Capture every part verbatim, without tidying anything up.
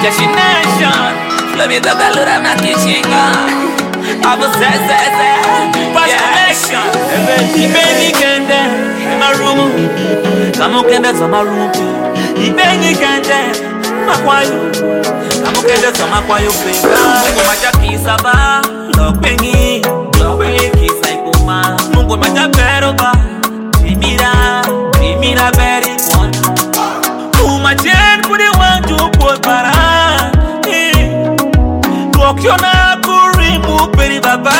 Destination, Florida Galera na Kichinga. A você, Zé, Zé, Destination. Ibengi kende, marumu. Kamu kende za marumu. Ibengi kende, makwayo. Kamu kende za makwayo penga. Mungu maja kisaba, lokwengi, lokwengi kisa ikuma. Mungu maja peroba, timira, timira very one. Umajen kudi wanju kwa para. Kokiona kurimu peri baba.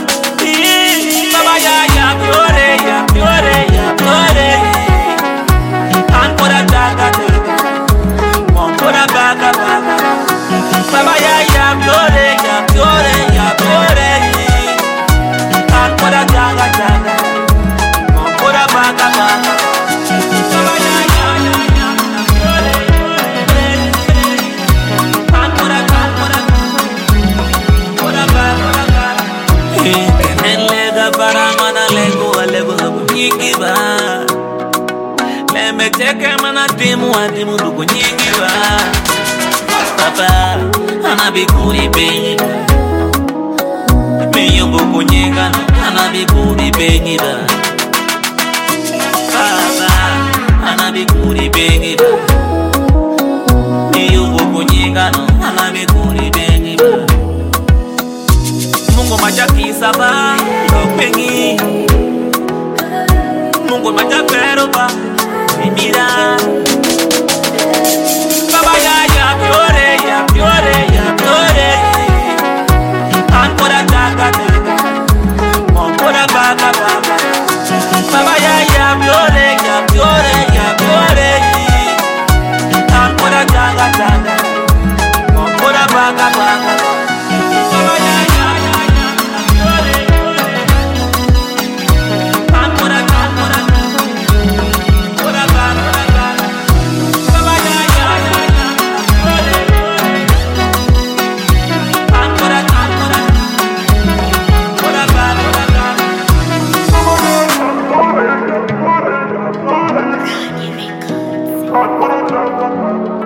Baba ya ya piore ya piore ya piore. Ancora daga daga, ancora baga baga. Baba ya ya piore ya piore ya piore. Ancora daga daga, ancora baga baga. Baba ya ya ya ya piore. Ancora ancora, ancora baga baga. Kenele bara mana lego lego nyingi ba. Leme teke mana timu adimu duko nyingi ba. Papa ana bikuri benyi. Meyo boko nyinga no ana bikuri benyi ba. Papa ana bikuri benyi ba. Meyo boko nyinga no ana bikuri benyi ba. Mungu maja kisaba, lokwengi. Mungu maja peroba, mira. Baba ya ya piore ya piore ya piore. Ancora daga daga, ancora baga baga. Baba ya ya piore ya piore ya piore. Ancora daga daga, ancora baga baga. Baba ya ya ya ya piore. Ancora ancora, ancora baga baga. Baba ya ya ya ya piore. Ancora ancora, ancora baga baga. Kanye Records.